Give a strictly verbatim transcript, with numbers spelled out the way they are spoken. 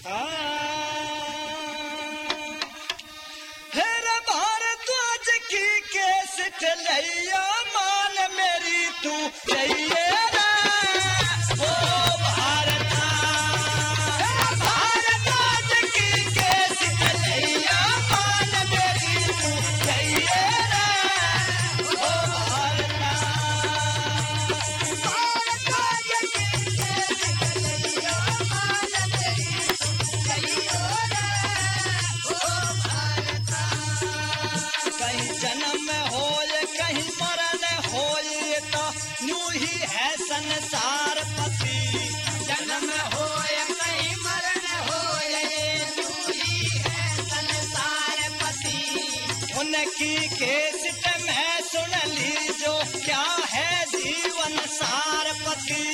फिर भारद्वाज की केसट लैया मान मेरी तू चाहिए ओ भारत भारद्वाज की केसट लैया मान मेरी तू चाहिए ओ कहीं जन्म होए कहीं मरण होए तो यूं ही है संसार पति जन्म होए कहीं मरण होए यूं ही है संसार पति। उनकी केसट में सुन ली जो क्या है जीवन सार पति